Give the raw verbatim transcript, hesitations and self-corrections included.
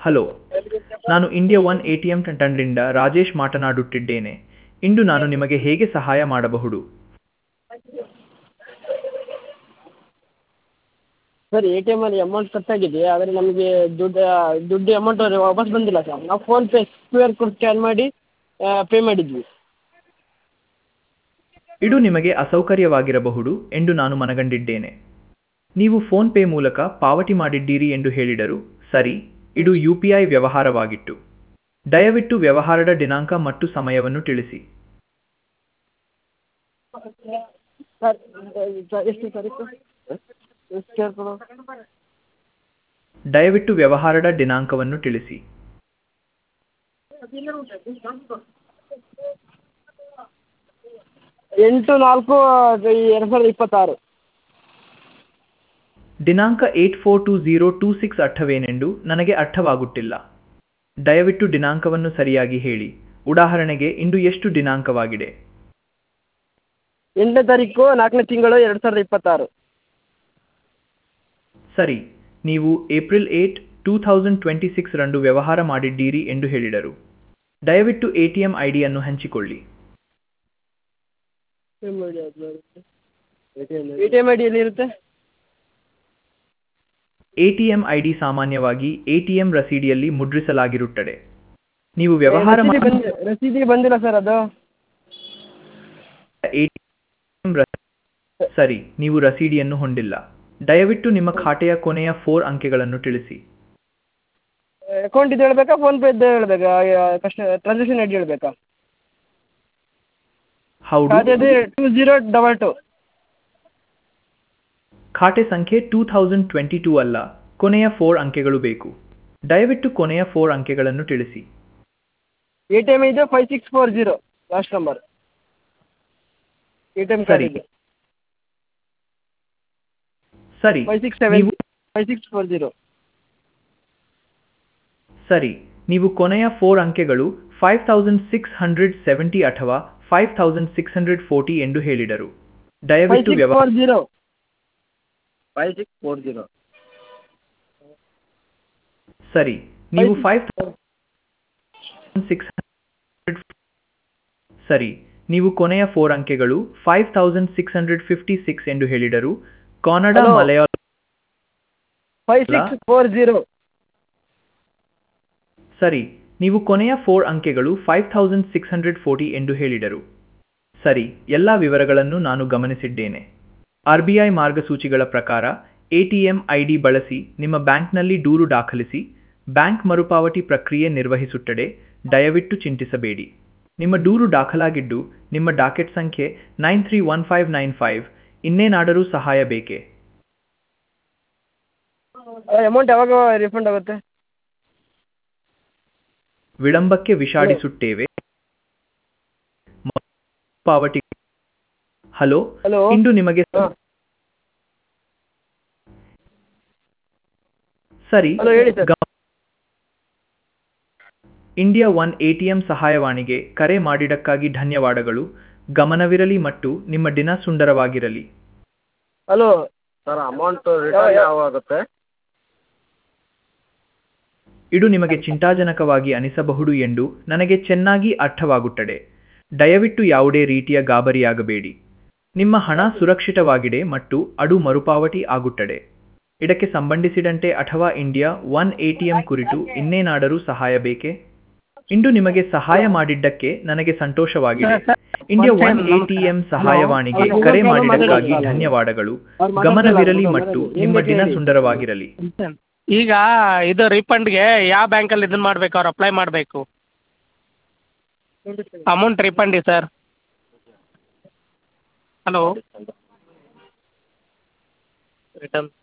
Hello, ನಾನು India one A T M ತಂಡದಿಂದ ರಾಜೇಶ್ ಮಾತನಾಡುತ್ತಿದ್ದೇನೆ. ಇಂದು ನಾನು ನಿಮಗೆ ಹೇಗೆ ಸಹಾಯ ಮಾಡಬಹುದು? ಸರ್ ಎ ಟಿ ಎಮ್ಮಲ್ಲಿ ಅಮೌಂಟ್ ಕಟ್ಟಾಗಿದೆ, ಆದರೆ ನಮಗೆ ದುಡ್ಡು ದುಡ್ಡು ಅಮೌಂಟ್ ವಾಪಸ್ ಬಂದಿಲ್ಲ ಸರ್. ನಾವು PhonePe Q R code scan ಮಾಡಿ ಪೇ ಮಾಡಿದ್ವಿ. ಇದು ನಿಮಗೆ ಅಸೌಕರ್ಯವಾಗಿರಬಹುದು ಎಂದು ನಾನು ಮನಗಂಡಿದ್ದೇನೆ. ನೀವು ಫೋನ್ ಪೇ ಮೂಲಕ ಪಾವತಿ ಮಾಡಿದ್ದೀರಿ ಎಂದು ಹೇಳಿದರು. ಸರಿ, ಇದು ಯು ಪಿ ಐ ವ್ಯವಹಾರವಾಗಿತ್ತು. ದಯವಿಟ್ಟು ವ್ಯವಹಾರದ ದಿನಾಂಕ ಮತ್ತು ಸಮಯವನ್ನು ತಿಳಿಸಿ. ಸರ್ ಎಷ್ಟು ತಾರೀಕು? ಎಷ್ಟು ಕೇಳ್ಕೊಳ್ಳೋ? ದಯವಿಟ್ಟು ವ್ಯವಹಾರದ ದಿನಾಂಕವನ್ನು ತಿಳಿಸಿ. ಎಂಟು ನಾಲ್ಕು ಎರಡು ಸಾವಿರದ ಇಪ್ಪತ್ತಾರು. ದಿನಾಂಕ eight four two zero two six ಅರ್ಥವೇನೆಂದು ನನಗೆ ಅರ್ಥವಾಗುತ್ತಿಲ್ಲ. ದಯವಿಟ್ಟು ದಿನಾಂಕವನ್ನು ಸರಿಯಾಗಿ ಹೇಳಿ. ಉದಾಹರಣೆಗೆ, ಇಂದು ಎಷ್ಟು ದಿನಾಂಕವಾಗಿದೆ? ಎಂಟನೇ ತಾರೀಕು ನಾಲ್ಕನೇ ತಿಂಗಳು ಎರಡು ಸಾವಿರದ ಇಪ್ಪತ್ತಾರು. ಸರಿ, ನೀವು April eight two thousand twenty six ರಂದು ವ್ಯವಹಾರ ಮಾಡಿದ್ದೀರಿ ಎಂದು ಹೇಳಿದರು. ದಯವಿಟ್ಟು ಎ ಟಿ ಎಂ ಐ ಡಿಯನ್ನು ಹಂಚಿಕೊಳ್ಳಿ. A T M I D ಎಲ್ಲಿರುತ್ತೆ? A T M I D ಸಾಮಾನ್ಯವಾಗಿ ಎ ಟಿ ಎಂ ರಸೀದಿಯಲ್ಲಿ ಮುದ್ರಿಸಲಾಗಿರುತ್ತದೆ. ನೀವು ವ್ಯವಹಾರ ರಸೀದಿ ಬಂದಿ ರಸೀದಿ ಬಂದಿಲ್ಲ ಸರ್ ಅದು. ಎ ಟಿ ಎಂ ಸರಿ, ನೀವು ರಸೀದಿಯನ್ನು ಹೊಂದಿಲ್ಲ. ದಯವಿಟ್ಟು ನಿಮ್ಮ ಖಾತೆಯ ಕೊನೆಯ ಫೋರ್ ಅಂಕೆಗಳನ್ನು ತಿಳಿಸಿ. ಅಕೌಂಟ್ ಇದು ಹೇಳಬೇಕಾ, ಫೋನ್ಪೇ ಇದ್ದು ಹೇಳಬೇಕಾ, ಕಷ್ಟ ಟ್ರಾನ್ಸಾಕ್ಷನ್ ಐ ಡಿ ಹೇಳಬೇಕಾ? ಹೌದು, ಖಾತೆದು ಟೂ ಝೀರೋ ಡಬಲ್ ಟು. ಖಾತೆ ಸಂಖ್ಯೆ ಟೂ ಥೌಸಂಡ್ ಟ್ವೆಂಟಿ ಟೂ ಅಲ್ಲ, ಕೊನೆಯ ಫೋರ್ ಅಂಕೆಗಳು ಬೇಕು. ದಯವಿಟ್ಟು ಕೊನೆಯ ಫೋರ್ ಅಂಕೆಗಳನ್ನು ತಿಳಿಸಿ. ಎ ಟಿ ಎಮ್ ಇದು five six four zero last number. A T M card ಸರಿ ಇದೆ ಸರಿ ಫೈವ್ ಸಿಕ್ಸ್ ಸೆವೆನ್ ನೀವು ಫೈವ್ ಸಿಕ್ಸ್ ಫೋರ್ ಝೀರೋ. ಸರಿ, ನೀವು ಕೊನೆಯ ಫೋರ್ ಅಂಕೆಗಳು five thousand six hundred seventy ಅಥವಾ five thousand six hundred forty ಎಂದು ಹೇಳಿದರು. ಫೈವ್ ದಯವಿಟ್ಟು ಸಿಕ್ಸ್ ವ್ಯವ four zero five six four zero. ಸರಿ, ನೀವು ಫೈವ್ ಸಿಕ್ಸ್ ಹಂಡ್ರೆಡ್ ಸರಿ, ನೀವು ಕೊನೆಯ ಫೋರ್ ಅಂಕೆಗಳು five thousand six hundred fifty six ಎಂದು ಹೇಳಿದರು. Kannada Hello. Malayalam five six four zero. ಸರಿ, ನೀವು ಕೊನೆಯ ಫೋರ್ ಅಂಕೆಗಳು five thousand six hundred forty ಎಂದು ಹೇಳಿದರು. ಸರಿ, ಎಲ್ಲ ವಿವರಗಳನ್ನು ನಾನು ಗಮನಿಸಿದ್ದೇನೆ. ಆರ್ ಬಿ ಐ ಮಾರ್ಗಸೂಚಿಗಳ ಪ್ರಕಾರ A T M I D ಬಳಸಿ ನಿಮ್ಮ ಬ್ಯಾಂಕ್ನಲ್ಲಿ ದೂರು ದಾಖಲಿಸಿ. ಬ್ಯಾಂಕ್ ಮರುಪಾವತಿ ಪ್ರಕ್ರಿಯೆ ನಿರ್ವಹಿಸುತ್ತದೆ. ದಯವಿಟ್ಟು ಚಿಂತಿಸಬೇಡಿ. ನಿಮ್ಮ ದೂರು ದಾಖಲಾಗಿದ್ದು ನಿಮ್ಮ ಡಾಕೆಟ್ ಸಂಖ್ಯೆ nine three one five nine five. ಇನ್ನೇನಾದರೂ ಸಹಾಯ ಬೇಕೇ? ಅಮೌಂಟ್ ಯಾವಾಗ ರಿಫಂಡ್ ಆಗುತ್ತೆ? ವಿಳಂಬಕ್ಕೆ ವಿಷಾದಿಸುತ್ತೇವೆ. ಪಾವತಿ ಹಲೋ, ಹಲೋ ಇಂದು ನಿಮಗೆ ಹಾಂ ಸರಿ ಹಲೋ ಹೇಳಿ ಸರ್. ಗ- India one A T M ಸಹಾಯವಾಣಿಗೆ ಕರೆ ಮಾಡಿದ್ದಕ್ಕಾಗಿ ಧನ್ಯವಾದಗಳು. ಗಮನವಿರಲಿ ಮತ್ತು ನಿಮ್ಮ ದಿನ ಸುಂದರವಾಗಿರಲಿ. ಹಲೋ ಸರ್ ಅಮೌಂಟ್ ರಿಟರ್ನ್ ಯಾವಾಗುತ್ತೆ? ಇದು ನಿಮಗೆ ಚಿಂತಾಜನಕವಾಗಿ ಅನಿಸಬಹುದು ಎಂದು ನನಗೆ ಚೆನ್ನಾಗಿ ಅರ್ಥವಾಗುತ್ತದೆ. ದಯವಿಟ್ಟು ಯಾವುದೇ ರೀತಿಯ ಗಾಬರಿಯಾಗಬೇಡಿ. ನಿಮ್ಮ ಹಣ ಸುರಕ್ಷಿತವಾಗಿದೆ ಮತ್ತು ಅದು ಮರುಪಾವತಿ ಆಗುತ್ತದೆ. ಇದಕ್ಕೆ ಸಂಬಂಧಿಸಿದಂತೆ ಅಥವಾ India one A T M ಕುರಿತು ಇನ್ನೇನಾದರೂ ಸಹಾಯ ಬೇಕೇ? ಇಂದು ನಿಮಗೆ ಸಹಾಯ ಮಾಡಿದ್ದಕ್ಕೆ ನನಗೆ ಸಂತೋಷವಾಗಿದೆ. India one A T M ಸಹಾಯವಾಣಿಗೆ ಕರೆ ಮಾಡಿದ್ದಕ್ಕಾಗಿ ಧನ್ಯವಾದಗಳು. ಗಮನವಿರಲಿ ಮತ್ತು ನಿಮ್ಮ ದಿನ ಸುಂದರವಾಗಿರಲಿ. ಈಗ ಇದು ರೀಫಂಡ್ಗೆ ಯಾವ ಬ್ಯಾಂಕಲ್ಲಿ ಇದನ್ನ ಮಾಡಬೇಕು, ಅವ್ರು ಅಪ್ಲೈ ಮಾಡಬೇಕು? Amount refund sir. Hello return